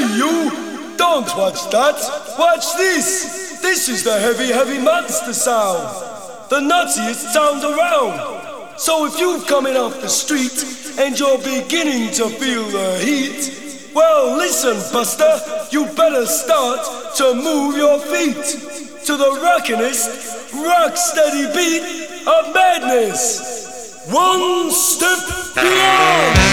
you! Don't watch that! Watch this! This is the heavy, heavy monster sound! The nuttiest sound around! So if you're coming off the street and you're beginning to feel the heat, well, listen, Buster, you better start to move your feet to the rockinest, rock-steady beat of madness. One step beyond!